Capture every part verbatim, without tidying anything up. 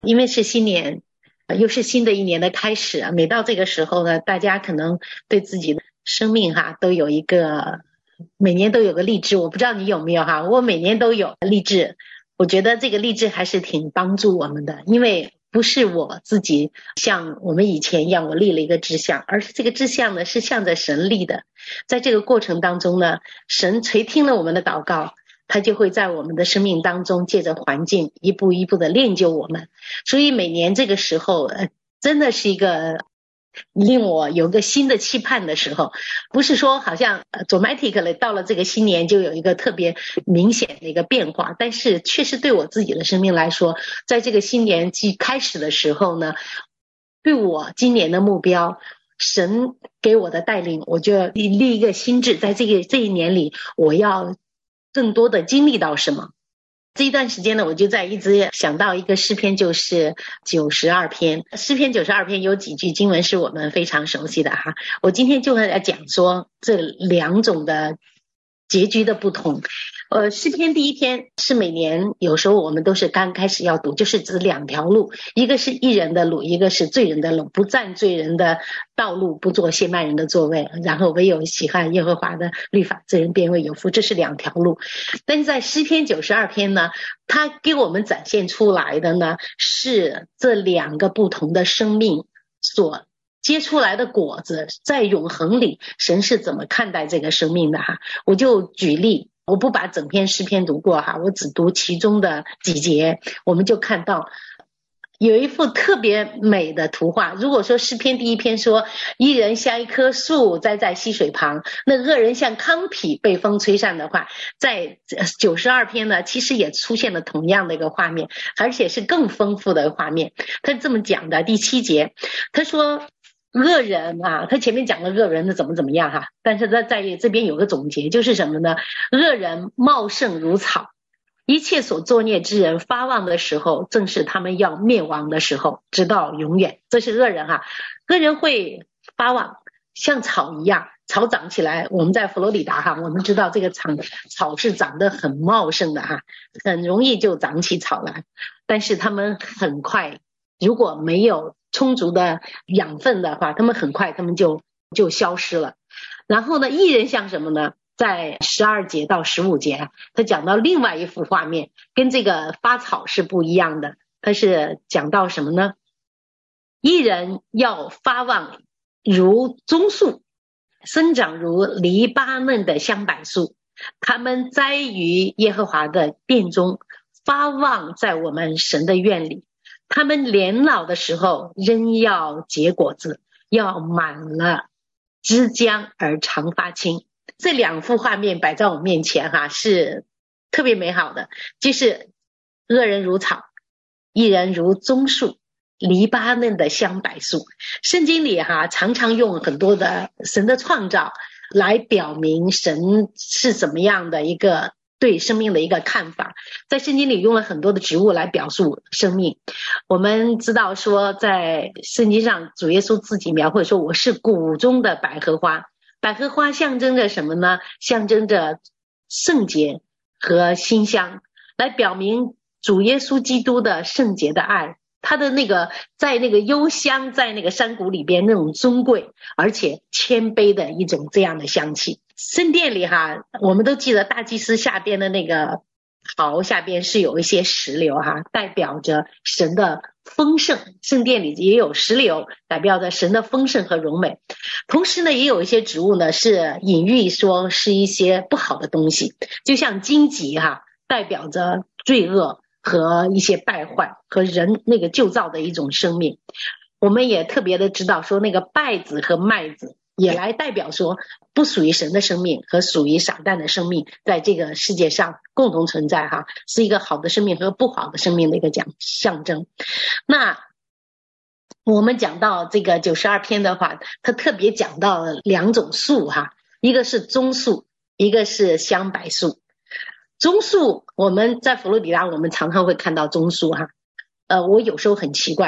因为是新年，又是新的一年的开始啊，每到这个时候呢，大家可能对自己的生命哈都有一个，每年都有个励志，我不知道你有没有哈，我每年都有励志，我觉得这个励志还是挺帮助我们的，因为不是我自己像我们以前一样我立了一个志向，而是这个志向呢是向着神立的，在这个过程当中呢，神垂听了我们的祷告，他就会在我们的生命当中借着环境一步一步的练就我们，所以每年这个时候呃，真的是一个令我有个新的期盼的时候，不是说好像 dramatically 到了这个新年就有一个特别明显的一个变化，但是确实对我自己的生命来说，在这个新年季开始的时候呢，对我今年的目标，神给我的带领，我就立一个心志，在这个这一年里我要更多的经历到什么。这一段时间呢，我就在一直想到一个诗篇，就是九十二篇。诗篇九十二篇有几句经文是我们非常熟悉的哈，我今天就来讲说这两种的结局的不同。呃，诗篇第一篇是每年有时候我们都是刚开始要读，就是指两条路，一个是义人的路，一个是罪人的路，不占罪人的道路，不做亵慢人的座位，然后唯有喜爱耶和华的律法，这人便为有福，这是两条路。但是在诗篇九十二篇呢，它给我们展现出来的呢是这两个不同的生命所结出来的果子，在永恒里神是怎么看待这个生命的哈。我就举例，我不把整篇诗篇读过哈，我只读其中的几节，我们就看到有一幅特别美的图画。如果说诗篇第一篇说一人像一棵树栽在溪水旁，那恶人像糠秕被风吹散的话，在九十二篇呢其实也出现了同样的一个画面，而且是更丰富的画面。他这么讲的，第七节他说恶人啊，他前面讲了恶人的怎么怎么样哈，但是他在这边有个总结，就是什么呢？恶人茂盛如草，一切所作孽之人发旺的时候，正是他们要灭亡的时候，直到永远。这是恶人哈，恶人会发旺，像草一样，草长起来，我们在佛罗里达哈，我们知道这个草草是长得很茂盛的哈，很容易就长起草来，但是他们很快，如果没有充足的养分的话，他们很快他们就就消失了。然后呢，义人像什么呢？在十二节到十五节，他讲到另外一幅画面，跟这个发草是不一样的。他是讲到什么呢？义人要发旺如棕树，生长如黎巴嫩的香柏树，他们栽于耶和华的殿中，发旺在我们神的院里。他们年老的时候仍要结果子，要满了枝浆而常发青。这两幅画面摆在我面前哈，是特别美好的，就是恶人如草，义人如棕树，黎巴嫩的香柏树。圣经里哈常常用很多的神的创造来表明神是怎么样的一个对生命的一个看法，在圣经里用了很多的植物来表述生命。我们知道说在圣经上主耶稣自己描绘说，我是谷中的百合花，百合花象征着什么呢？象征着圣洁和馨香，来表明主耶稣基督的圣洁的爱，他的那个在那个幽香，在那个山谷里边那种尊贵而且谦卑的一种这样的香气。圣殿里哈，我们都记得大祭司下边的那个槽下边是有一些石榴哈，代表着神的丰盛，圣殿里也有石榴，代表着神的丰盛和荣美。同时呢，也有一些植物呢是隐喻说是一些不好的东西，就像荆棘哈，代表着罪恶和一些败坏和人那个旧造的一种生命。我们也特别的知道说，那个稗子和麦子也来代表说不属于神的生命和属于撒旦的生命在这个世界上共同存在哈，是一个好的生命和不好的生命的一个讲象征。那我们讲到这个九十二篇的话，它特别讲到了两种树哈，一个是棕树，一个是香柏树。棕树我们在佛罗里达我们常常会看到棕树哈，呃，我有时候很奇怪，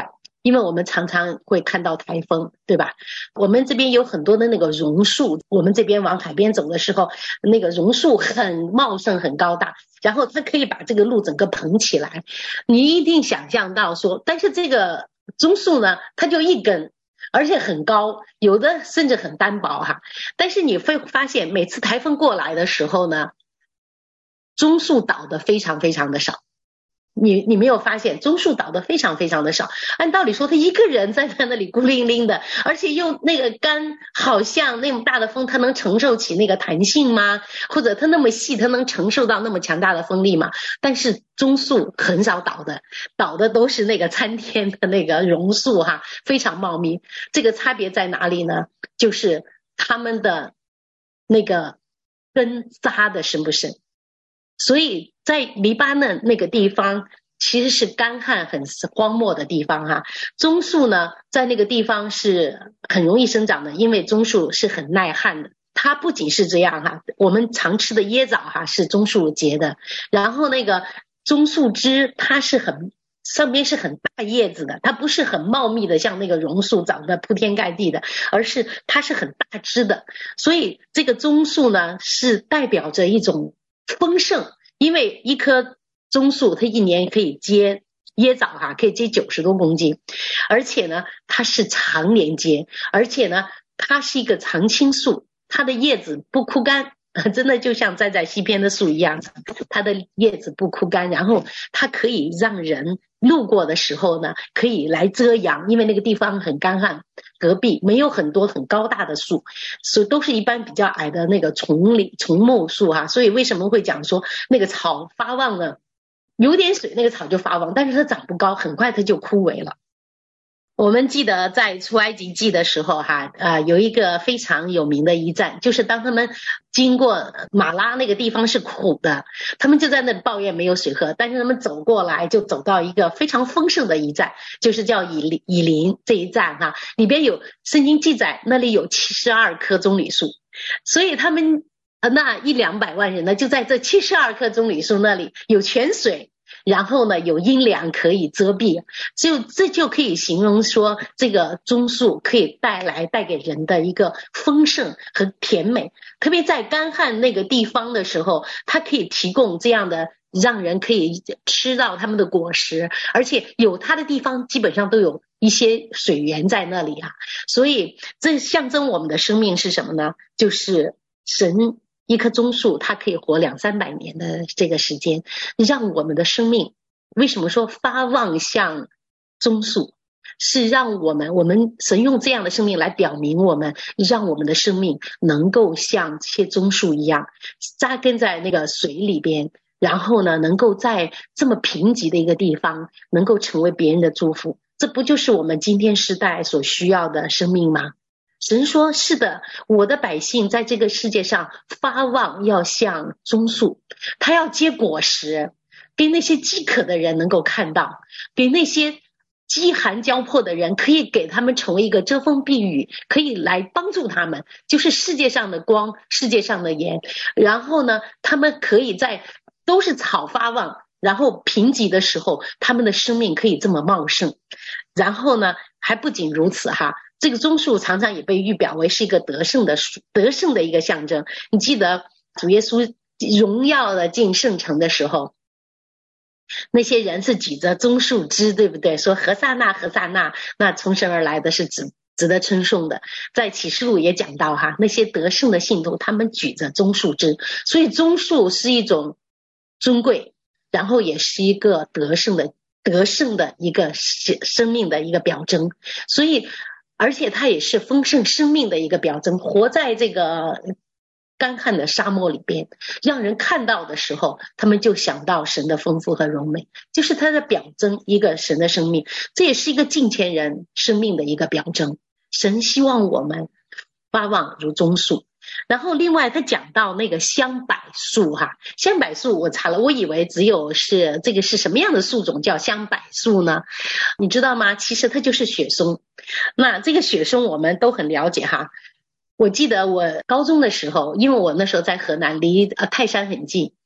因为我们常常会看到台风，对吧？我们这边有很多的那个榕树，我们这边往海边走的时候，那个榕树很茂盛很高大，然后它可以把这个路整个捧起来，你一定想象到说，但是这个棕树呢，它就一根，而且很高，有的甚至很单薄哈。但是你会发现每次台风过来的时候呢，棕树倒的非常非常的少。你你没有发现棕树倒的非常非常的少？按道理说他一个人在那里孤零零的，而且用那个杆，好像那么大的风他能承受起那个弹性吗？或者他那么细他能承受到那么强大的风力吗？但是棕树很少倒的，倒的都是那个参天的那个榕树哈，非常茂密。这个差别在哪里呢？就是他们的那个根扎的深不深。所以在黎巴嫩那个地方其实是干旱很荒漠的地方哈，棕树呢在那个地方是很容易生长的，因为棕树是很耐旱的。它不仅是这样哈，我们常吃的椰枣哈是棕树结的，然后那个棕树枝它是很上边是很大叶子的，它不是很茂密的像那个榕树长得铺天盖地的，而是它是很大枝的。所以这个棕树呢是代表着一种丰盛，因为一棵棕树它一年可以结椰枣哈，可以结九十多公斤，而且呢它是常年结，而且呢它是一个常青树，它的叶子不枯干，真的就像站在西边的树一样，它的叶子不枯干，然后它可以让人路过的时候呢可以来遮阳，因为那个地方很干旱，隔壁没有很多很高大的树，所以都是一般比较矮的那个丛林丛木树哈、啊。所以为什么会讲说那个草发旺呢？有点水那个草就发旺，但是它长不高，很快它就枯萎了。我们记得在出埃及记的时候哈，呃，有一个非常有名的一战，就是当他们经过马拉那个地方是苦的，他们就在那抱怨没有水喝，但是他们走过来就走到一个非常丰盛的一站，就是叫以以林这一站哈，里边有圣经记载那里有七十二棵棕榈树，所以他们那一两百万人呢就在这七十二棵棕榈树那里有泉水，然后呢有阴凉可以遮蔽，就这就可以形容说这个棕树可以带来带给人的一个丰盛和甜美，特别在干旱那个地方的时候，它可以提供这样的让人可以吃到他们的果实，而且有它的地方基本上都有一些水源在那里啊，所以这象征我们的生命是什么呢？就是神一棵棕树它可以活两三百年的这个时间，让我们的生命为什么说发旺像棕树，是让我们我们神用这样的生命来表明我们，让我们的生命能够像这些棕树一样扎根在那个水里边，然后呢能够在这么贫瘠的一个地方能够成为别人的祝福，这不就是我们今天时代所需要的生命吗？神说是的，我的百姓在这个世界上发旺要像棕树，他要结果实，给那些饥渴的人能够看到，给那些饥寒交迫的人可以给他们成为一个遮风避雨，可以来帮助他们，就是世界上的光，世界上的盐。然后呢他们可以在都是草发旺，然后贫瘠的时候他们的生命可以这么茂盛。然后呢还不仅如此哈，这个棕树常常也被预表为是一个得胜的得胜的一个象征。你记得主耶稣荣耀的进圣城的时候，那些人是举着棕树枝，对不对？说何撒那何撒那，那从神而来的是指值得称颂的。在启示录也讲到哈，那些得胜的信徒他们举着棕树枝，所以棕树是一种尊贵，然后也是一个得胜的得胜的一个生命的一个表征，所以而且它也是丰盛生命的一个表征。活在这个干旱的沙漠里边，让人看到的时候他们就想到神的丰富和荣美，就是它的表征，一个神的生命，这也是一个敬虔人生命的一个表征。神希望我们发旺如棕树。然后另外他讲到那个香柏树哈，香柏树我查了，我以为只有是这个是什么样的树种叫香柏树呢？你知道吗？其实它就是雪松。那这个雪松我们都很了解哈，我记得我高中的时候，因为我那时候在河南离呃泰山很近，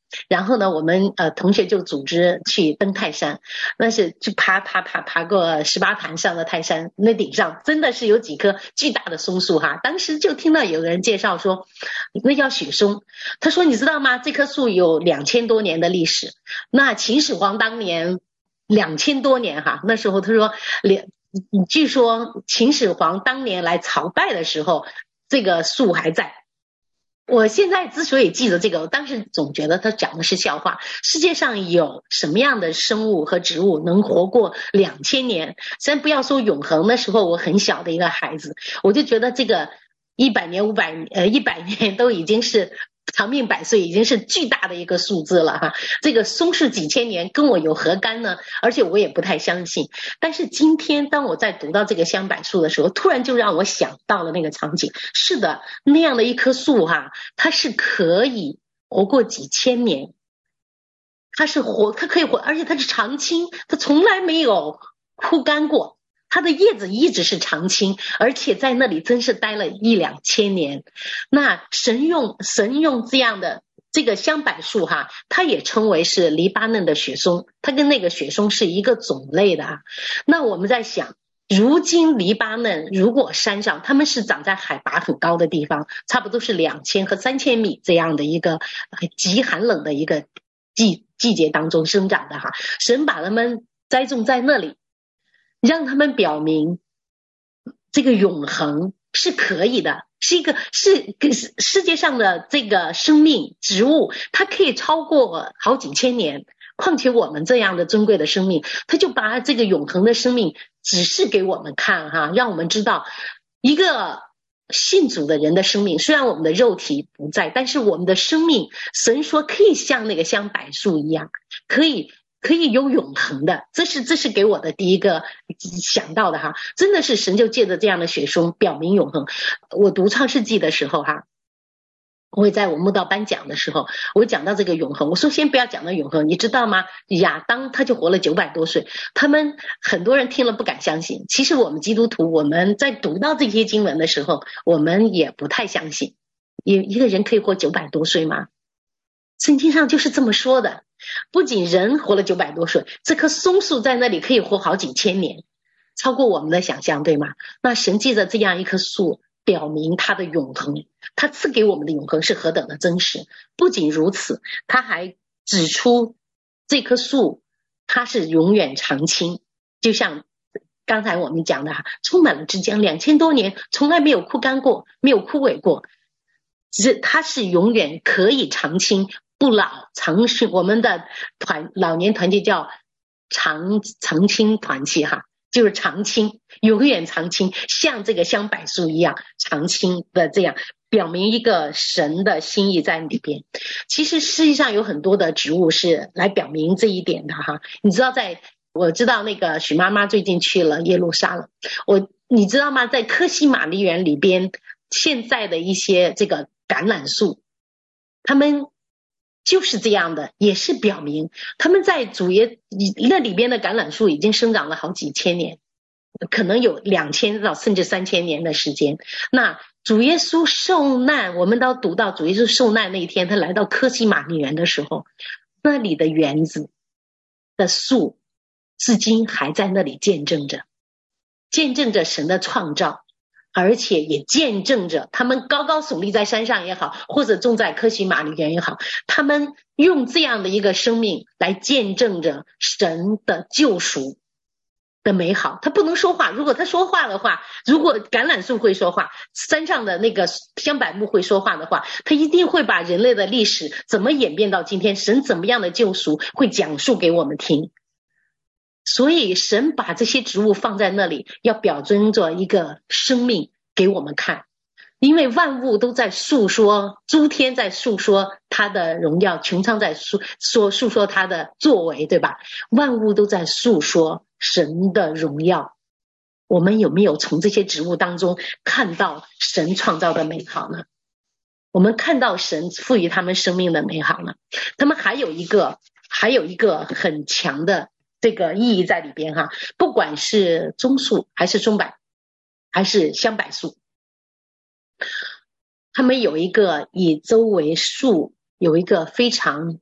然后呢，我们呃同学就组织去登泰山，那是就爬爬爬爬过十八潭上的泰山，那顶上真的是有几棵巨大的松树哈。当时就听到有人介绍说，那叫雪松。他说你知道吗？这棵树有两千多年的历史。那秦始皇当年两千多年哈，那时候他说两，据说秦始皇当年来朝拜的时候，这个树还在。我现在之所以记得这个，我当时总觉得他讲的是笑话。世界上有什么样的生物和植物能活过两千年？先不要说永恒，那时候我很小的一个孩子，我就觉得这个一百年、五百呃一百年都已经是长命百岁，已经是巨大的一个数字了哈。这个松树几千年跟我有何干呢？而且我也不太相信。但是今天当我在读到这个香柏树的时候，突然就让我想到了那个场景。是的，那样的一棵树哈，它是可以活过几千年，它是活，它可以活，而且它是常青，它从来没有枯干过。它的叶子一直是常青，而且在那里真是待了一两千年。那神用神用这样的这个香柏树哈，它也称为是黎巴嫩的雪松，它跟那个雪松是一个种类的啊。那我们在想，如今黎巴嫩如果山上他们是长在海拔很高的地方，差不多是两千和三千米这样的一个极寒冷的一个季季节当中生长的哈，神把他们栽种在那里，让他们表明这个永恒是可以的，是一个是世界上的这个生命植物，它可以超过好几千年。况且我们这样的尊贵的生命，他就把这个永恒的生命指示给我们看哈，让我们知道一个信主的人的生命，虽然我们的肉体不在，但是我们的生命，神说可以像那个香柏树一样，可以可以有永恒的。这是这是给我的第一个想到的哈，真的是神就借着这样的雪松表明永恒。我读创世纪的时候哈，我也在我慕道班讲的时候，我讲到这个永恒，我说先不要讲到永恒，你知道吗？亚当他就活了九百多岁，他们很多人听了不敢相信。其实我们基督徒，我们在读到这些经文的时候，我们也不太相信，一一个人可以活九百多岁吗？圣经上就是这么说的。不仅人活了九百多岁，这棵松树在那里可以活好几千年，超过我们的想象，对吗？那神借着这样一棵树表明他的永恒，他赐给我们的永恒是何等的真实。不仅如此，他还指出这棵树它是永远常青，就像刚才我们讲的充满了枝浆，两千多年从来没有枯干过，没有枯萎过，只是它是永远可以常青不老长青。我们的团老年团契叫长长青团契哈，就是常青，永远常青，像这个香柏树一样常青的，这样表明一个神的心意在里边。其实世界上有很多的植物是来表明这一点的哈。你知道在我知道那个许妈妈最近去了耶路撒冷，我你知道吗？在科西玛丽园里边，现在的一些这个橄榄树，他们就是这样的，也是表明他们在主耶那里边的橄榄树已经生长了好几千年，可能有两千到甚至三千年的时间。那主耶稣受难，我们都读到主耶稣受难那一天，他来到科西玛丽园的时候，那里的园子的树至今还在那里见证着，见证着神的创造，而且也见证着他们高高耸立在山上也好，或者种在科西玛丽园也好，他们用这样的一个生命来见证着神的救赎的美好。他不能说话，如果他说话的话，如果橄榄树会说话，山上的那个香柏木会说话的话，他一定会把人类的历史怎么演变到今天，神怎么样的救赎会讲述给我们听。所以神把这些植物放在那里，要表征着一个生命给我们看，因为万物都在诉说，诸天在诉说他的荣耀，穹苍在诉说诉说他的作为，对吧？万物都在诉说神的荣耀。我们有没有从这些植物当中看到神创造的美好呢？我们看到神赋予他们生命的美好呢？他们还有一个还有一个很强的这个意义在里边哈，不管是棕树还是松柏还是香柏树，他们有一个以周为树有一个非常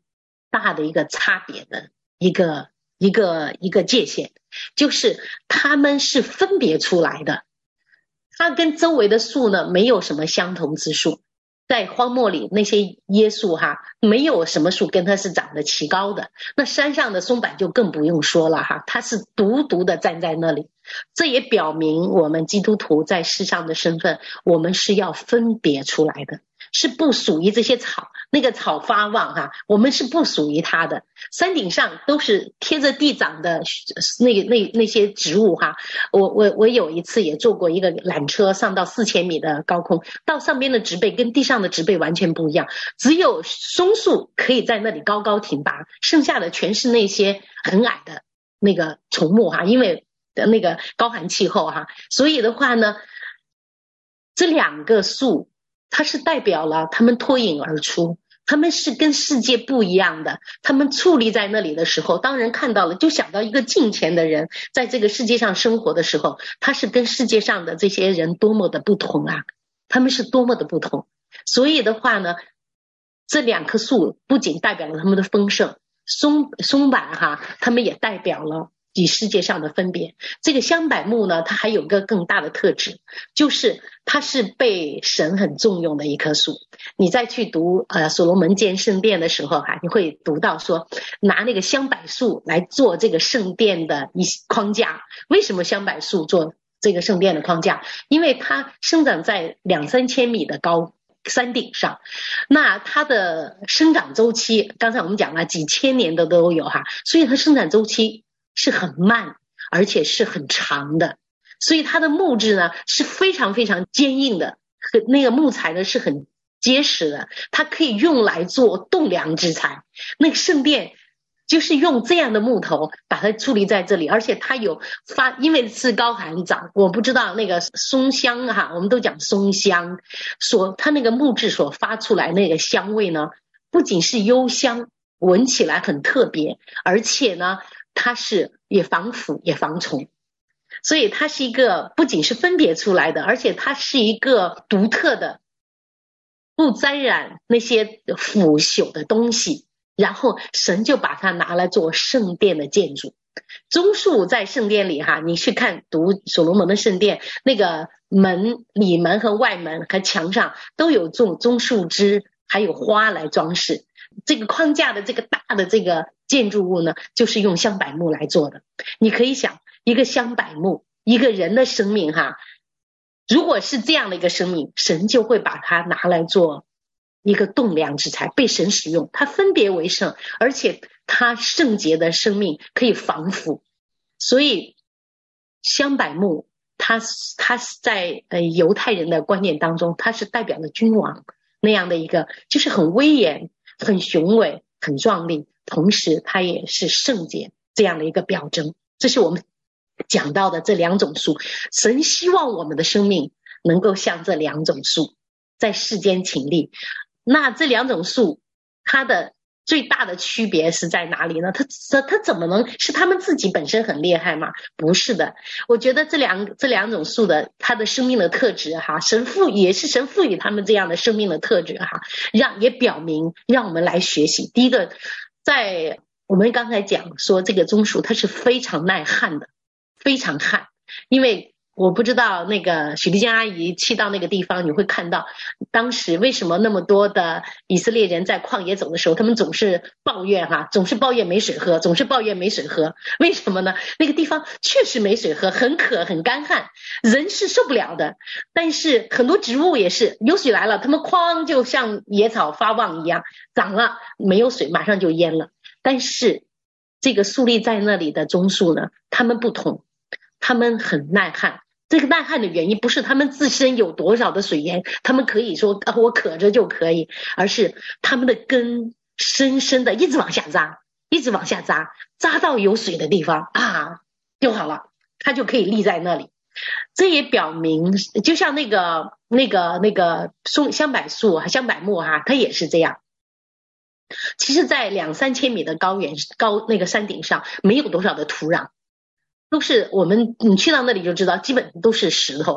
大的一个差别的一个一个一个界限，就是它们是分别出来的，它跟周围的树呢没有什么相同之处。在荒漠里那些椰树哈，没有什么树跟它是长得齐高的，那山上的松柏就更不用说了哈，它是独独的站在那里。这也表明我们基督徒在世上的身份，我们是要分别出来的，是不属于这些草，那个草发旺哈，我们是不属于它的。山顶上都是贴着地长的那那那些植物哈，我我我有一次也坐过一个缆车上到四千米的高空，到上边的植被跟地上的植被完全不一样，只有松树可以在那里高高挺拔，剩下的全是那些很矮的那个丛木哈，因为那个高寒气候哈，所以的话呢，这两个树它是代表了他们脱颖而出，他们是跟世界不一样的，他们矗立在那里的时候，当人看到了就想到一个敬虔的人在这个世界上生活的时候，他是跟世界上的这些人多么的不同啊，他们是多么的不同。所以的话呢，这两棵树不仅代表了他们的丰盛，松松柏哈，他们也代表了与世界上的分别。这个香柏木呢，它还有个更大的特质，就是它是被神很重用的一棵树。你再去读呃所罗门建圣殿的时候哈，你会读到说拿那个香柏树来做这个圣殿的一框架。为什么香柏树做这个圣殿的框架？因为它生长在两三千米的高山顶上，那它的生长周期刚才我们讲了几千年的都有哈，所以它生长周期是很慢而且是很长的，所以它的木质呢是非常非常坚硬的，和那个木材呢是很结实的，它可以用来做栋梁之材。那个圣殿就是用这样的木头把它矗立在这里，而且它有发，因为是高寒长，我不知道那个松香哈，我们都讲松香，所它那个木质所发出来那个香味呢，不仅是幽香，闻起来很特别，而且呢它是也防腐也防虫，所以它是一个不仅是分别出来的，而且它是一个独特的，不沾染那些腐朽的东西，然后神就把它拿来做圣殿的建筑。棕树在圣殿里哈，你去看读所罗门的圣殿，那个门里门和外门和墙上都有种棕树枝还有花来装饰。这个框架的这个大的这个建筑物呢，就是用香柏木来做的。你可以想一个香柏木，一个人的生命哈，如果是这样的一个生命，神就会把它拿来做一个栋梁之材，被神使用，它分别为圣，而且它圣洁的生命可以防腐。所以香柏木它它在呃犹太人的观念当中，它是代表了君王那样的一个，就是很威严很雄伟很壮丽，同时它也是圣洁这样的一个表征。这是我们讲到的这两种树，神希望我们的生命能够像这两种树在世间勤力。那这两种树它的最大的区别是在哪里呢？它它怎么能是他们自己本身很厉害吗？不是的，我觉得这两这两种树的它的生命的特质哈，神赋也是神赋予他们这样的生命的特质哈，让也表明让我们来学习。第一个，在我们刚才讲说这个棕树它是非常耐旱的，非常旱，因为我不知道那个许丽江阿姨去到那个地方，你会看到当时为什么那么多的以色列人在旷野走的时候，他们总是抱怨哈，总是抱怨没水喝，总是抱怨没水喝。为什么呢？那个地方确实没水喝，很渴很干旱，人是受不了的。但是很多植物也是有水来了，他们哐就像野草发旺一样长了，没有水马上就淹了。但是这个树立在那里的棕树呢，它们不同，它们很耐旱。这个耐旱的原因不是他们自身有多少的水源，他们可以说、啊、我渴着就可以，而是他们的根深深的一直往下扎，一直往下扎，扎到有水的地方啊就好了，它就可以立在那里。这也表明就像那个那个那个松香柏树香柏木哈，它也是这样。其实在两三千米的高原高那个山顶上没有多少的土壤，都是我们你去到那里就知道基本都是石头哈，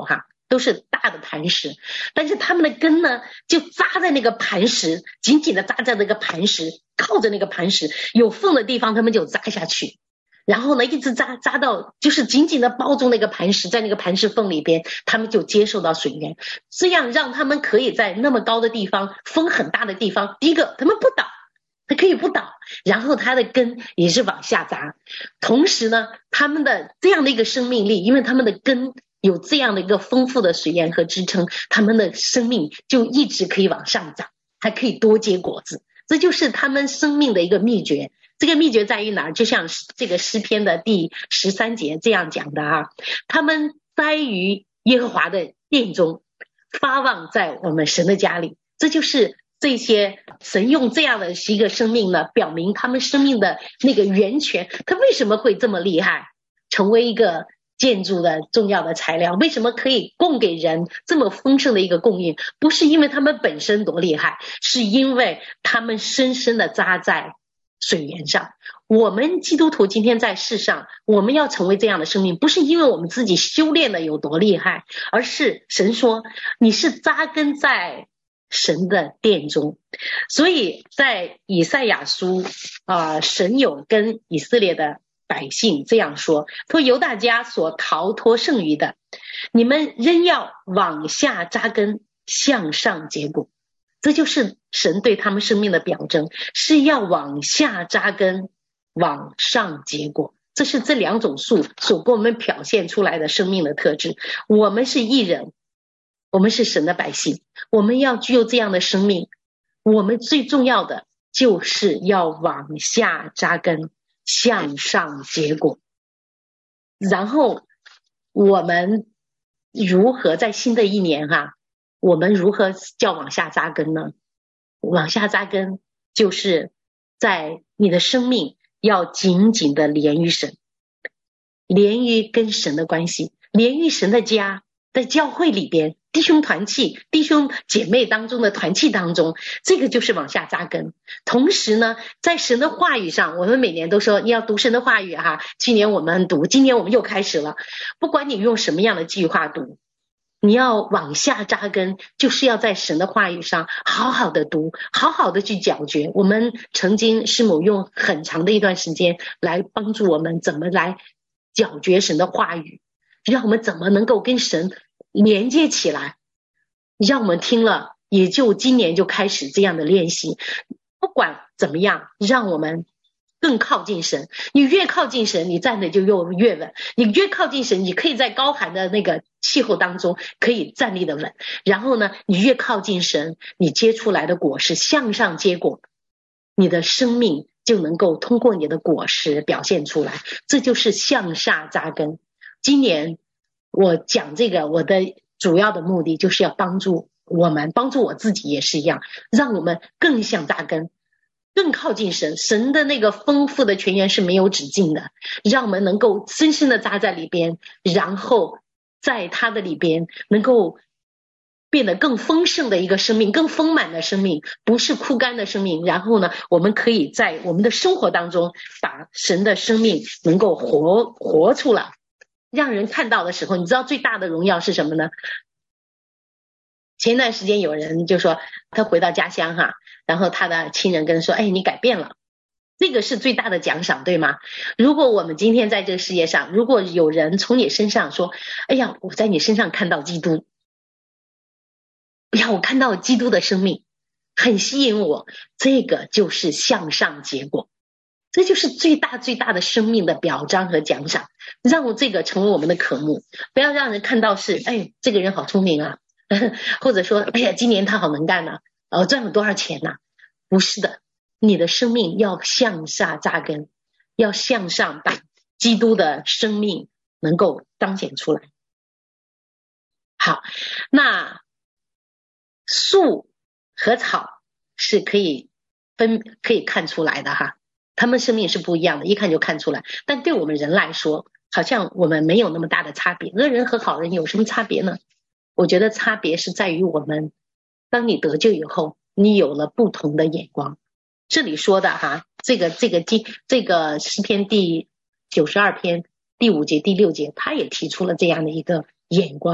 都是大的磐石，但是它们的根呢就扎在那个磐石，紧紧的扎在那个磐石，靠着那个磐石，有缝的地方它们就扎下去，然后呢一直扎扎到就是紧紧的包住那个磐石，在那个磐石缝里边，它们就接受到水源，这样让它们可以在那么高的地方，风很大的地方，第一个它们不倒，它可以不倒，然后它的根也是往下扎，同时呢它们的这样的一个生命力，因为它们的根有这样的一个丰富的水源和支撑，它们的生命就一直可以往上涨，还可以多结果子，这就是他们生命的一个秘诀。这个秘诀在于哪儿？就像这个诗篇的第十三节这样讲的啊，他们栽于耶和华的殿中，发旺在我们神的家里。这就是这些神用这样的一个生命呢，表明他们生命的那个源泉，他为什么会这么厉害，成为一个建筑的重要的材料，为什么可以供给人这么丰盛的一个供应，不是因为他们本身多厉害，是因为他们深深的扎在水源上。我们基督徒今天在世上，我们要成为这样的生命，不是因为我们自己修炼的有多厉害，而是神说你是扎根在神的殿中。所以在以赛亚书啊、呃，神有跟以色列的百姓这样说，说犹大家所逃脱剩余的，你们仍要往下扎根，向上结果。这就是神对他们生命的表征，是要往下扎根，往上结果。这是这两种树所给我们表现出来的生命的特质。我们是义人，我们是神的百姓，我们要具有这样的生命，我们最重要的就是要往下扎根，向上结果。然后我们如何在新的一年哈、啊，我们如何叫往下扎根呢？往下扎根就是在你的生命要紧紧的连于神，连于跟神的关系，连于神的家，在教会里边弟兄团契，弟兄姐妹当中的团契当中，这个就是往下扎根。同时呢，在神的话语上，我们每年都说你要读神的话语哈，去年我们读，今年我们又开始了，不管你用什么样的计划读，你要往下扎根，就是要在神的话语上好好的读，好好的去咀嚼。我们曾经师母用很长的一段时间来帮助我们怎么来咀嚼神的话语，让我们怎么能够跟神连接起来，让我们听了也就今年就开始这样的练习。不管怎么样，让我们更靠近神，你越靠近神，你站的就越稳，你越靠近神，你可以在高寒的那个气候当中可以站立的稳，然后呢，你越靠近神，你结出来的果实向上结果，你的生命就能够通过你的果实表现出来，这就是向下扎根。今年我讲这个，我的主要的目的就是要帮助我们，帮助我自己也是一样，让我们更向扎根，更靠近神，神的那个丰富的泉源是没有止境的，让我们能够深深的扎在里边，然后在他的里边能够变得更丰盛的一个生命，更丰满的生命，不是枯干的生命。然后呢，我们可以在我们的生活当中把神的生命能够活活出来，让人看到的时候，你知道最大的荣耀是什么呢？前段时间有人就说他回到家乡哈，然后他的亲人跟他说，哎，你改变了，这个是最大的奖赏，对吗？如果我们今天在这个世界上，如果有人从你身上说，哎呀，我在你身上看到基督，哎呀，我看到基督的生命很吸引我，这个就是向上结果，这就是最大最大的生命的表彰和奖赏，让我这个成为我们的渴慕，不要让人看到是，哎，这个人好聪明啊，或者说，哎呀，今年他好能干啊，呃，赚了多少钱啊？不是的，你的生命要向下扎根，要向上把基督的生命能够彰显出来。好，那树和草是可以分可以看出来的哈，他们生命是不一样的，一看就看出来。但对我们人来说，好像我们没有那么大的差别。恶人和好人有什么差别呢？我觉得差别是在于我们，当你得救以后，你有了不同的眼光。这里说的哈，这个这个第这个诗篇第九十二篇第五节第六节，他也提出了这样的一个眼光。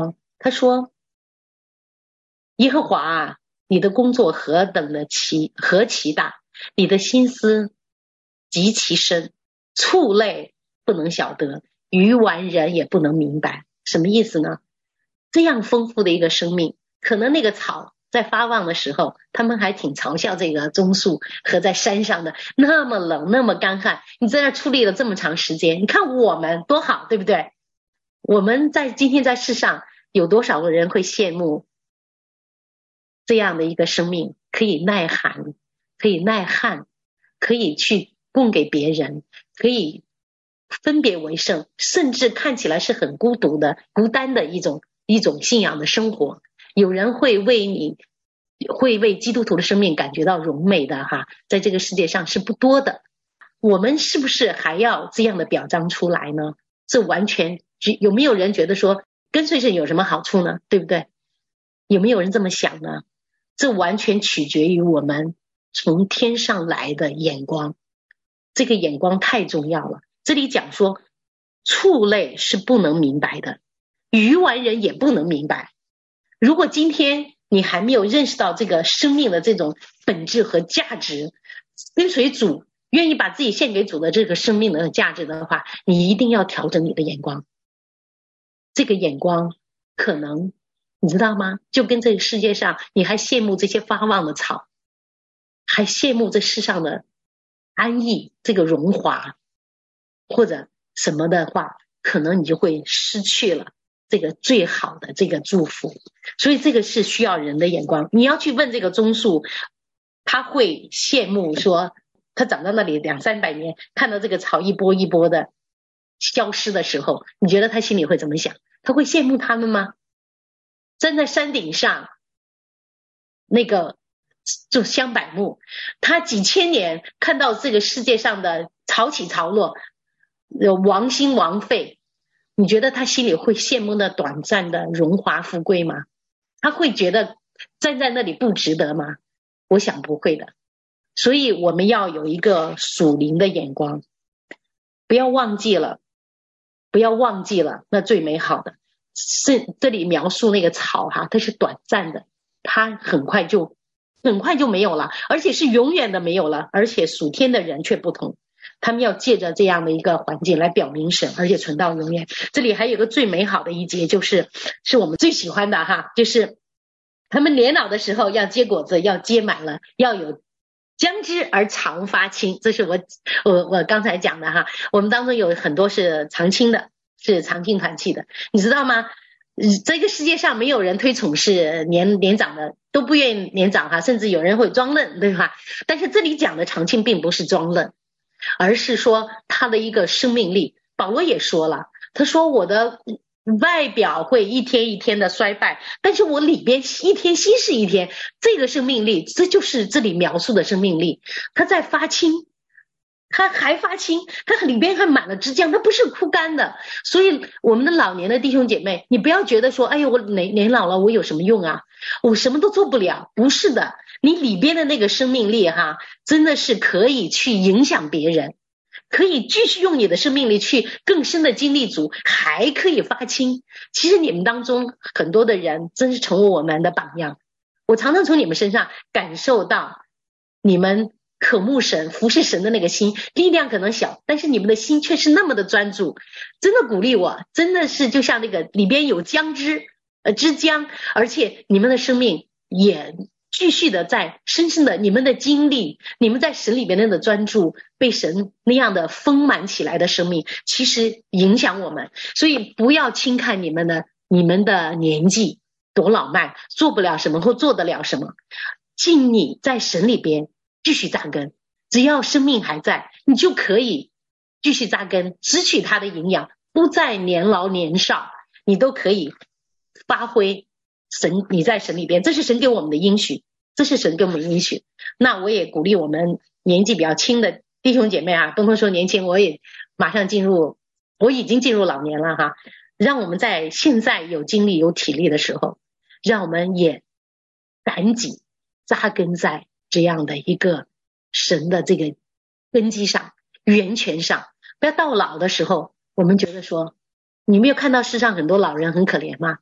他说耶和华啊，你的工作何等的奇何其大，你的心思极其深，畜类不能晓得，愚顽人也不能明白。什么意思呢？这样丰富的一个生命，可能那个草在发旺的时候，他们还挺嘲笑这个棕树和在山上的那么冷那么干旱，你在那矗立了这么长时间，你看我们多好，对不对？我们在今天在世上有多少个人会羡慕这样的一个生命，可以耐寒，可以耐旱，可以去供给别人，可以分别为圣，甚至看起来是很孤独的孤单的一种一种信仰的生活。有人会为你会为基督徒的生命感觉到荣美的哈，在这个世界上是不多的。我们是不是还要这样的表彰出来呢？这完全有没有人觉得说跟随神有什么好处呢？对不对？有没有人这么想呢？这完全取决于我们从天上来的眼光，这个眼光太重要了。这里讲说畜类是不能明白的，愚顽人也不能明白。如果今天你还没有认识到这个生命的这种本质和价值，跟随主，愿意把自己献给主的这个生命的价值的话，你一定要调整你的眼光。这个眼光可能你知道吗？就跟这个世界上你还羡慕这些发旺的草，还羡慕这世上的安逸，这个荣华或者什么的话，可能你就会失去了这个最好的这个祝福。所以这个是需要人的眼光。你要去问这个棕树，他会羡慕说他长到那里两三百年，看到这个草一波一波的消失的时候，你觉得他心里会怎么想？他会羡慕他们吗？站在山顶上那个就香柏木，他几千年看到这个世界上的潮起潮落，王兴王废，你觉得他心里会羡慕那短暂的荣华富贵吗？他会觉得站在那里不值得吗？我想不会的。所以我们要有一个属灵的眼光，不要忘记了不要忘记了那最美好的。是这里描述那个草哈，它是短暂的，它很快就很快就没有了，而且是永远的没有了。而且属天的人却不同，他们要借着这样的一个环境来表明神，而且存到永远。这里还有个最美好的一节，就是是我们最喜欢的哈，就是他们年老的时候要结果子，要结满了，要有将之而常发青。这是我我我刚才讲的哈，我们当中有很多是常青的，是常青团契的，你知道吗？这个世界上没有人推崇是年年长的，都不愿意年长哈，甚至有人会装嫩，对吧？但是这里讲的常青并不是装嫩，而是说他的一个生命力。保罗也说了，他说我的外表会一天一天的衰败，但是我里边一天稀释一天，这个生命力，这就是这里描述的生命力。他在发青，它还发青，它里边还满了汁浆，它不是枯干的。所以我们的老年的弟兄姐妹，你不要觉得说哎呦我年年老了我有什么用啊，我什么都做不了。不是的，你里边的那个生命力哈，真的是可以去影响别人，可以继续用你的生命力去更深的经历主，还可以发青。其实你们当中很多的人真是成为我们的榜样，我常常从你们身上感受到你们渴慕神服侍神的那个心，力量可能小，但是你们的心却是那么的专注，真的鼓励我，真的是就像那个里边有浆汁呃汁浆，而且你们的生命也继续的在深深的，你们的经历，你们在神里边的专注，被神那样的丰满起来的生命，其实影响我们。所以不要轻看你们的你们的年纪多老迈，做不了什么或做得了什么，尽你在神里边继续扎根，只要生命还在，你就可以继续扎根，汲取它的营养，不再年老年少，你都可以发挥神，你在神里边，这是神给我们的应许，这是神给我们的应许。那我也鼓励我们年纪比较轻的弟兄姐妹啊，东东说年轻，我也马上进入，我已经进入老年了哈，让我们在现在有精力有体力的时候，让我们也赶紧扎根在这样的一个神的这个根基上源泉上，不要到老的时候我们觉得说，你没有看到世上很多老人很可怜吗？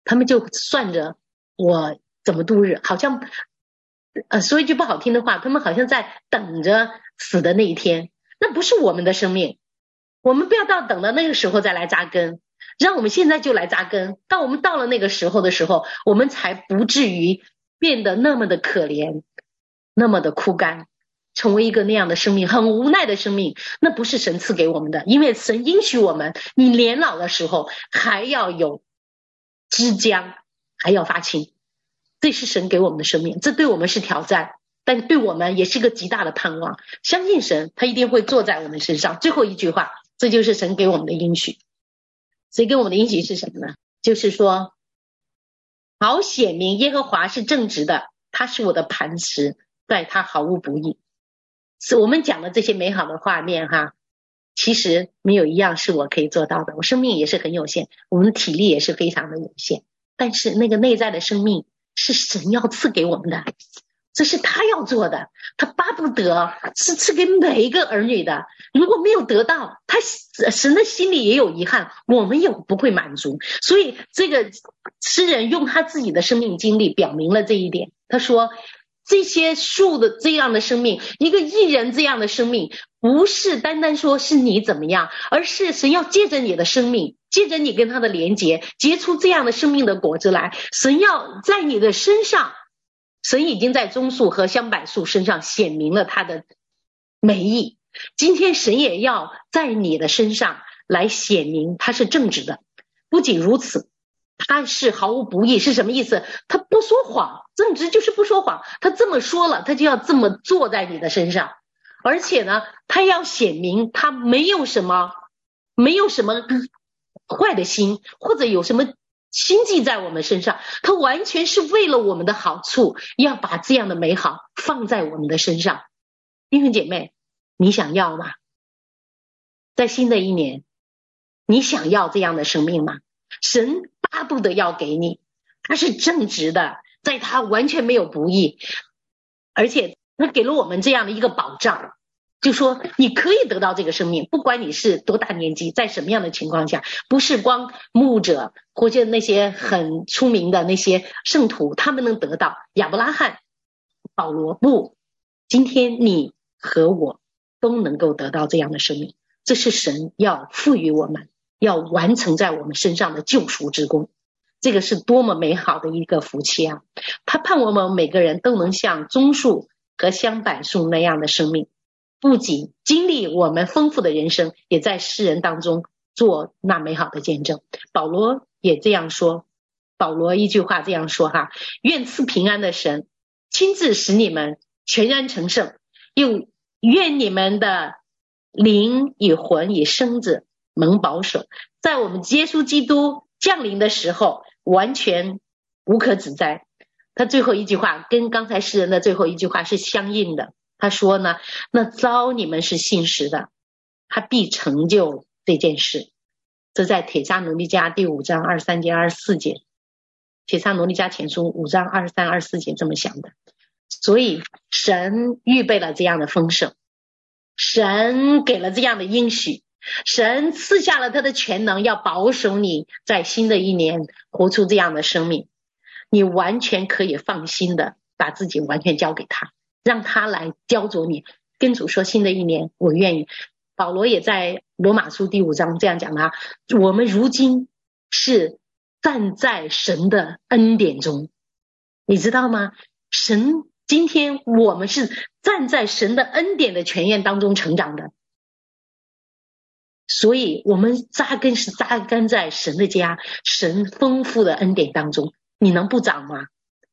他们就算着我怎么度日，好像呃说一句不好听的话，他们好像在等着死的那一天。那不是我们的生命，我们不要到等到那个时候再来扎根，让我们现在就来扎根，当我们到了那个时候的时候，我们才不至于变得那么的可怜，那么的枯干，成为一个那样的生命，很无奈的生命。那不是神赐给我们的，因为神应许我们，你年老的时候还要有枝浆，还要发青，这是神给我们的生命，这对我们是挑战，但对我们也是个极大的盼望。相信神，他一定会坐在我们身上。最后一句话，这就是神给我们的应许。神给我们的应许是什么呢？就是说，好显明耶和华是正直的，他是我的磐石，在他毫无不义。是我们讲的这些美好的画面哈，其实没有一样是我可以做到的，我生命也是很有限，我们的体力也是非常的有限，但是那个内在的生命是神要赐给我们的，这是他要做的，他巴不得是赐给每一个儿女的。如果没有得到，他神的心里也有遗憾，我们也不会满足。所以这个诗人用他自己的生命经历表明了这一点。他说这些树的这样的生命，一个义人这样的生命，不是单单说是你怎么样，而是神要借着你的生命，借着你跟他的连结，结出这样的生命的果子来。神要在你的身上，神已经在棕树和香柏树身上显明了他的美意，今天神也要在你的身上来显明他是正直的。不仅如此，他是毫无不义。是什么意思？他不说谎，正直就是不说谎，他这么说了，他就要这么做在你的身上。而且呢，他要显明他没有什么没有什么坏的心，或者有什么心计在我们身上，他完全是为了我们的好处，要把这样的美好放在我们的身上。弟兄姐妹，你想要吗？在新的一年，你想要这样的生命吗？神巴不得要给你，他是正直的，在他完全没有不义，而且他给了我们这样的一个保障，就说你可以得到这个生命，不管你是多大年纪，在什么样的情况下，不是光牧者或者那些很出名的那些圣徒他们能得到，亚伯拉罕、保罗不，今天你和我都能够得到这样的生命，这是神要赋予我们，要完成在我们身上的救赎之功。这个是多么美好的一个福气啊！他盼望我们每个人都能像棕树和香柏树那样的生命，不仅经历我们丰富的人生，也在世人当中做那美好的见证。保罗也这样说，保罗一句话这样说哈：愿赐平安的神亲自使你们全然成圣，又愿你们的灵与魂与身子蒙保守，在我们耶稣基督降临的时候完全无可指摘。他最后一句话跟刚才诗人的最后一句话是相应的，他说呢，那召你们是信实的，他必成就这件事。这在帖撒罗尼迦第五章二十三节二十四节，帖撒罗尼迦前书五章二十三二十四节这么想的。所以神预备了这样的丰盛，神给了这样的应许，神赐下了他的全能，要保守你在新的一年活出这样的生命。你完全可以放心的把自己完全交给他，让他来教着你，跟主说新的一年我愿意。保罗也在罗马书第五章这样讲的，我们如今是站在神的恩典中，你知道吗？神今天我们是站在神的恩典的泉源当中成长的，所以我们扎根是扎根在神的家，神丰富的恩典当中，你能不长吗？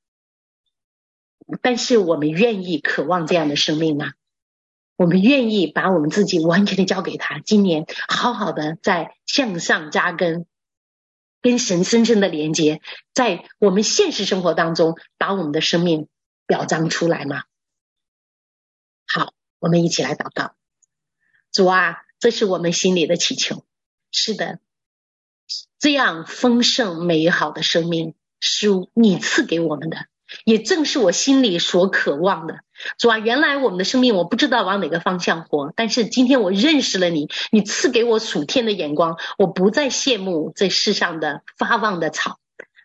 但是我们愿意渴望这样的生命吗？我们愿意把我们自己完全的交给他，今年好好的在向上扎根，跟神深深的连接，在我们现实生活当中把我们的生命表彰出来吗？好，我们一起来祷告。主啊，这是我们心里的祈求。是的，这样丰盛美好的生命是你赐给我们的，也正是我心里所渴望的。主啊，原来我们的生命我不知道往哪个方向活，但是今天我认识了你，你赐给我属天的眼光，我不再羡慕这世上的发旺的草。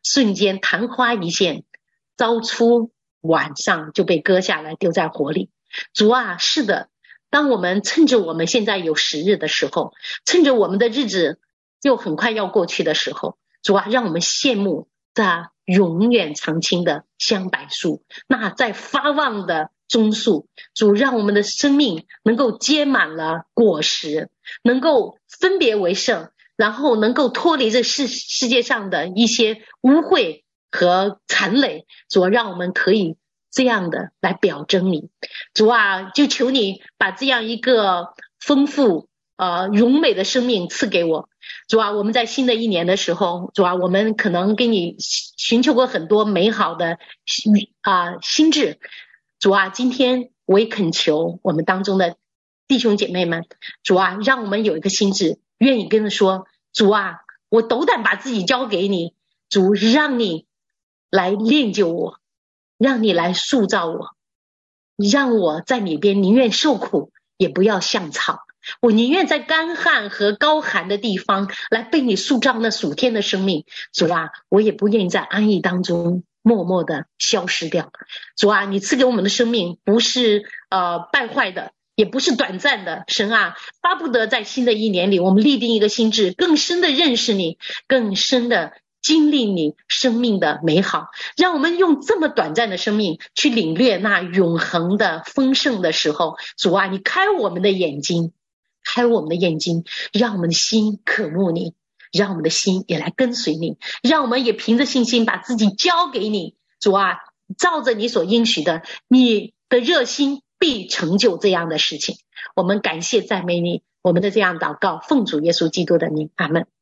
瞬间昙花一现，早出晚上就被割下来丢在火里。主啊，是的，当我们趁着我们现在有时日的时候，趁着我们的日子就很快要过去的时候，主啊，让我们羡慕这永远常青的香柏树，那在发旺的棕树。主，让我们的生命能够结满了果实，能够分别为圣，然后能够脱离这世世界上的一些污秽和残累。主啊，让我们可以这样的来表征你。主啊，就求你把这样一个丰富呃荣美的生命赐给我。主啊，我们在新的一年的时候，主啊，我们可能给你寻求过很多美好的啊、呃、心智。主啊，今天我也恳求我们当中的弟兄姐妹们，主啊，让我们有一个心智，愿意跟他说，主啊，我斗胆把自己交给你，主，让你来练就我，让你来塑造我，让我在里边宁愿受苦也不要像草，我宁愿在干旱和高寒的地方来被你塑造那属天的生命。主啊，我也不愿意在安逸当中默默的消失掉。主啊，你赐给我们的生命不是呃败坏的，也不是短暂的。神啊，巴不得在新的一年里，我们立定一个心志，更深的认识你，更深的经历你生命的美好，让我们用这么短暂的生命去领略那永恒的丰盛的时候。主啊，你开我们的眼睛，开我们的眼睛，让我们的心渴慕你，让我们的心也来跟随你，让我们也凭着信心把自己交给你。主啊，照着你所应许的，你的热心必成就这样的事情。我们感谢赞美你，我们的这样祷告奉主耶稣基督的名，阿们。